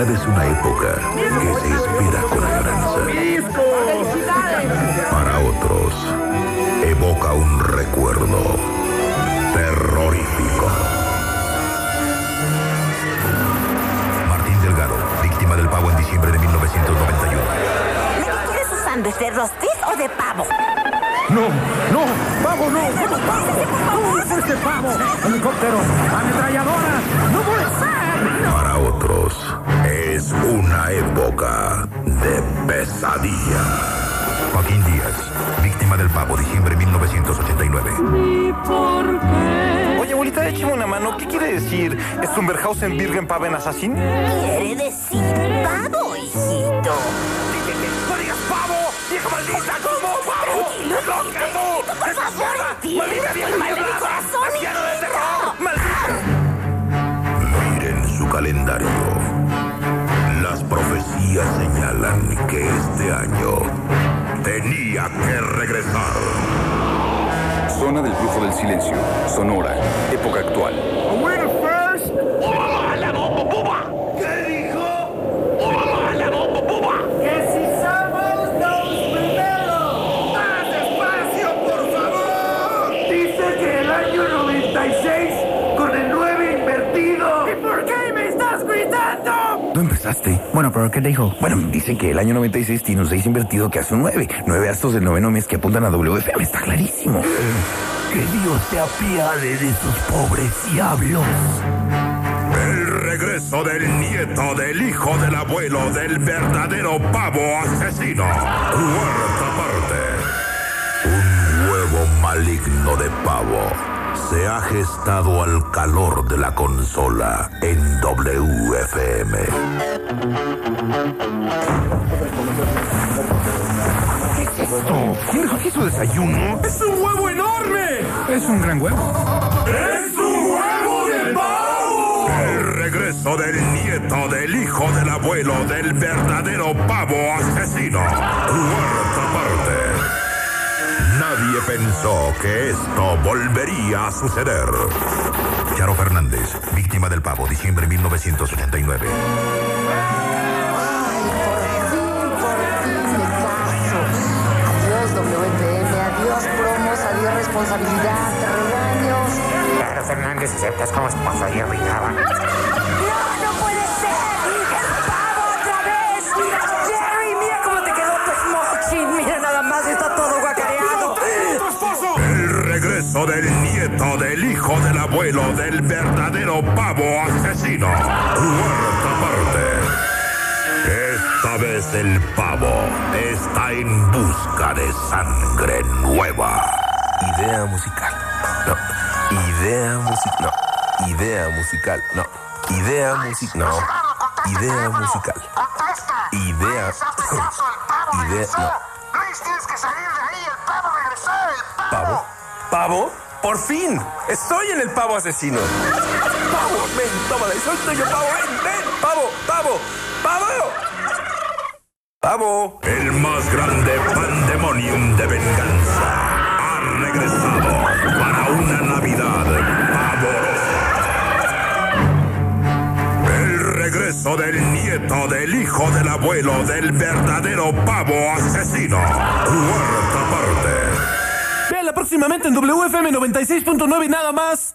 Navidad es una época que se espera con añoranza. Para otros, evoca un recuerdo terrorífico. Martín Delgado, víctima del pavo en diciembre de 1991. ¿Qué quieres su sándwich de rostiz o de pavo? No, pavo no. ¿Cómo es ese pavo? Helicóptero, ametralladora, no puede ser. Para otros, es una época de pesadilla. Joaquín Díaz, víctima del pavo, diciembre de 1989. ¿Y por qué? Oye, abuelita, échame una mano. ¿Qué quiere decir Stumberhausen Birgen Paven Assassin? Quiere decir pavo, hijito. ¡No digas pavo! ¡Vieja maldita! ¿Cómo? ¡Pavo! ¡Lo que tú! ¡Esa zorra! ¡Maldita vieja maldita! ¡Anciano del terror! ¡Maldita! Miren su calendario. Las profecías señalan que este año tenía que regresar. Zona del flujo del silencio. Sonora. Época actual. ¿Qué dijo? ¡Que si somos los primeros! ¡Más despacio, por favor! Dice que el año 96 con el 9 invertido. ¿Y por qué me estás gritando? ¿Tú empezaste? Bueno, pero ¿qué te dijo? Bueno, dicen que el año 96 tiene un 6 invertido que hace un 9. 9 astros del noveno mes que apuntan a WFM. Está clarísimo. Que Dios se apiade de sus pobres diablos. El regreso del nieto, del hijo del abuelo, del verdadero pavo asesino. Cuarta parte. Un huevo maligno de pavo se ha gestado al calor de la consola en WFM. ¿Quién dijo que hizo desayuno? ¡Es un huevo enorme! Es un gran huevo. ¡Es un huevo de pavo! El regreso del nieto, del hijo del abuelo, del verdadero pavo asesino. Cuarta parte. Nadie pensó que esto volvería a suceder. Charo Fernández, víctima del pavo, diciembre de 1989. Adiós promos, adiós responsabilidad, regaños. Claro, Fernández, aceptas como esposo y arruinaba. ¡No puede ser! ¡Es pavo otra vez! ¡Jerry, mira cómo te quedó tu smoking! ¡Mira nada más, está todo guacareado! ¡Tu esposo! El regreso del nieto, del hijo del abuelo, del verdadero pavo asesino. Cuarta parte. Esta vez el pavo está en busca de sangre nueva. Idea musical. No. Idea musical. No. Idea musical. No. Idea musical. No. Idea musical. Idea. Idea. No. Luis, tienes que salir de ahí. El pavo regresó. El ¿Pavo? ¿Pavo? ¡Por fin! ¡Estoy en el pavo asesino! ¡Pavo! ¡Ven! ¡Tómala! ¡Soy tuyo, pavo! ¡Ven! ¡Ven! ¡Pavo! ¡Pavo! ¡Pavo! ¡Pavo! El más grande pandemonium de venganza ha regresado para una Navidad pavorosa. El regreso del nieto, del hijo del abuelo, del verdadero pavo asesino. Cuarta parte. Véala próximamente en WFM 96.9 nada más.